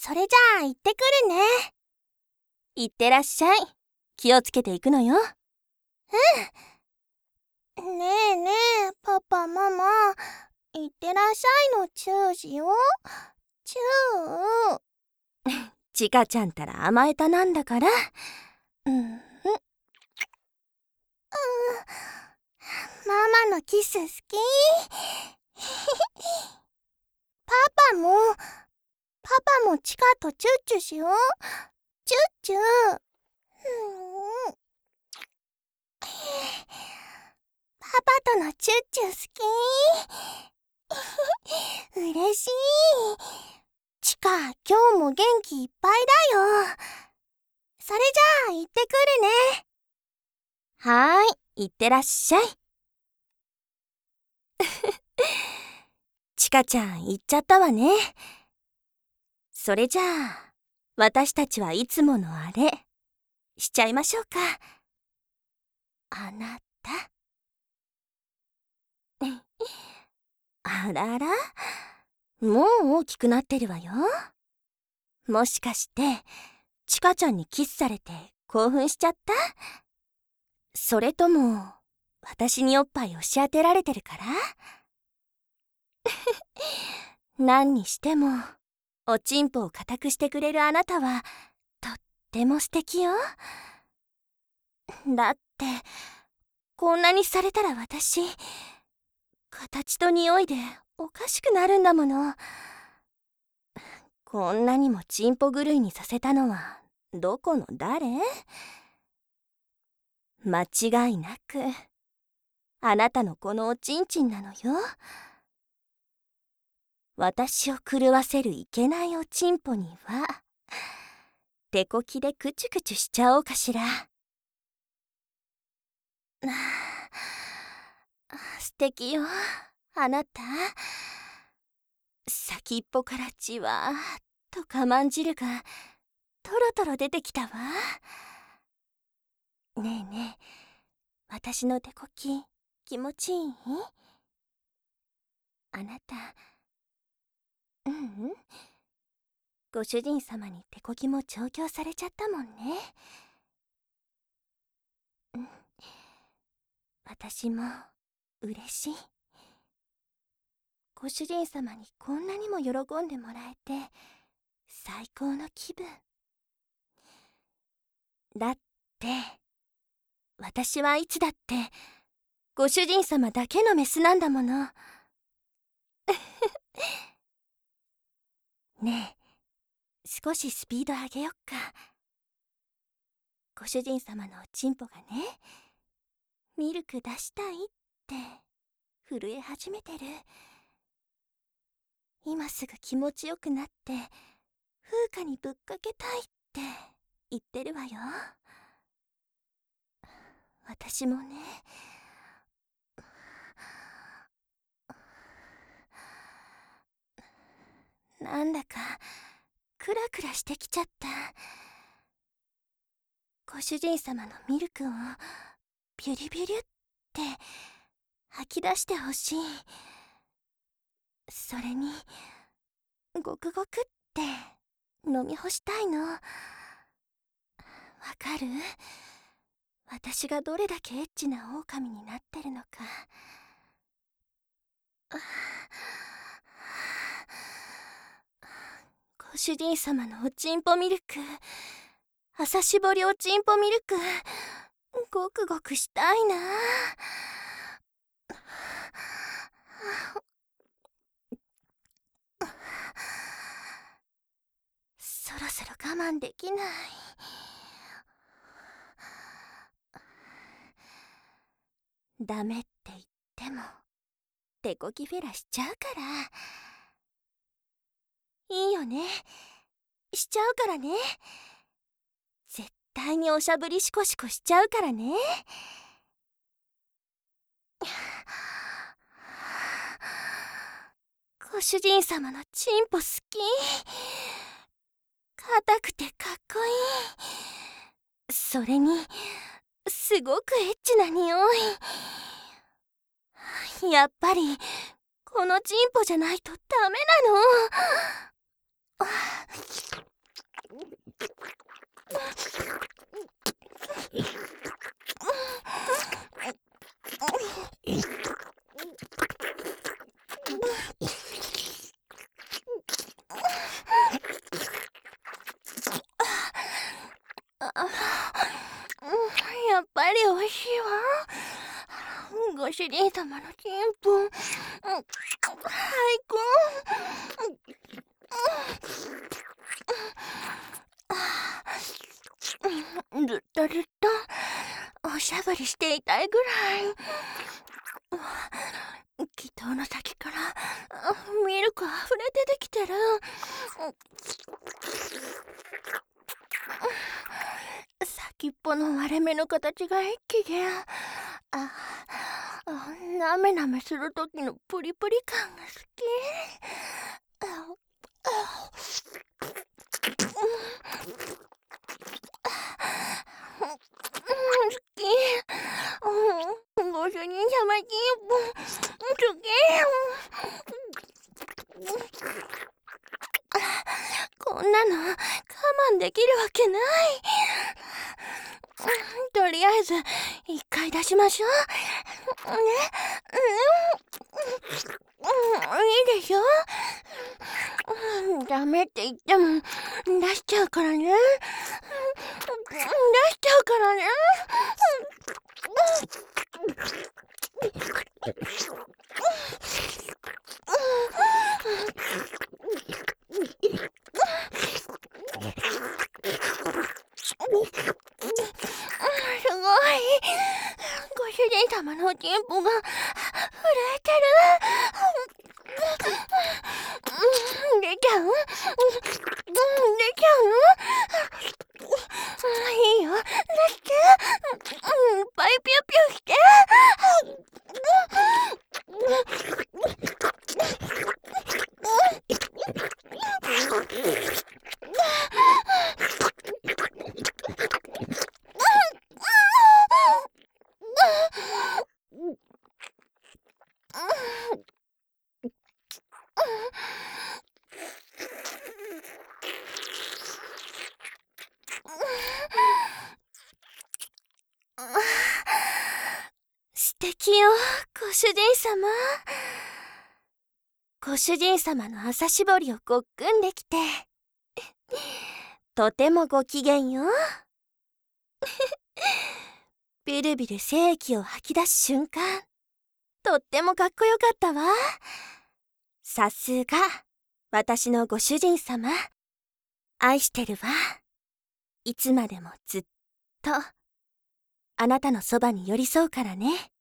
それじゃあ行ってくるね。 いってらっしゃい。気をつけていくのよ。 ねえねえ、パパママ、行ってらっしゃいのチューしよう。チュー。 ちかちゃんたら甘えたなんだから。 ママのキス好き。パパもチカとチュッチュしよう。チュッチュ。パパとのチュッチュ好き。嬉しい。チカ、今日も元気いっぱいだよ。それじゃあ行ってくるね。 はーい、いってらっしゃい。ちかちゃん行っちゃったわね。それじゃあ私たちはいつものあれしちゃいましょうか。あなたあらら、もう大きくなってるわよ。もしかしてちかちゃんにキスされて興奮しちゃった？それとも私におっぱい押し当てられてるから？何にしてもおちんぽを固くしてくれるあなたはとっても素敵よ。だってこんなにされたら私形と匂いでおかしくなるんだもの。こんなにもちんぽ狂いにさせたのはどこの誰？間違いなくあなたのこのおちんちんなのよ。私を狂わせるいけないおちんぽには手こきでクチュクチュしちゃおうかしら。素敵よあなた。先っぽからじわーっと我慢汁がトロトロ出てきたわ。ねえねえ、私の手こき気持ちいい？あなた、ご主人様に手こきも調教されちゃったもんね。私も嬉しい。ご主人様にこんなにも喜んでもらえて最高の気分。だって私はいつだってご主人様だけのメスなんだもの。ねえ、少しスピード上げよっか。ご主人様のおちんぽがね、ミルク出したいって震え始めてる。今すぐ気持ちよくなって風花にぶっかけたいって言ってるわよ。私もね。なんだかクラクラしてきちゃった。ご主人様のミルクをビュリビュリュって吐き出してほしい。それにゴクゴクって飲み干したいの。わかる？私がどれだけエッチな狼になってるのか。ご主人様のおちんぽミルク、朝搾りおちんぽミルク、ごくごくしたいな。そろそろ我慢できない。ダメって言っても手こきフェラしちゃうから。いいよね、しちゃうからね。絶対におしゃぶりシコシコしちゃうからね。ご主人様のチンポ好き。硬くてかっこいい。それにすごくエッチな匂い。やっぱりこのチンポじゃないとダメなの。 ご主人様のチンポ、最高。ずっとおしゃぶりしていたいぐらい。気筒の先からミルクあふれ出てきてる。先っぽの割れ目の形が一気で、なめなめするときのプリプリ感が好き。好き。ご主人様チンポ好き。こんなの我慢できるわけない。とりあえず一回出しましょうね。いいでしょ。ダメって言っても出しちゃうからね。出しちゃうからね。すごい。ご主人様のおちんぽが震えてる。出ちゃう？出ちゃうの？いいよ、出して。いっぱいピュピュして。素敵よ、ご主人様。ご主人様の朝絞りをごっくんできてとてもご機嫌よ。ビルビル精液を吐き出す瞬間、とってもかっこよかったわ。さすが私のご主人様。愛してるわ。いつまでもずっとあなたのそばに寄り添うからね。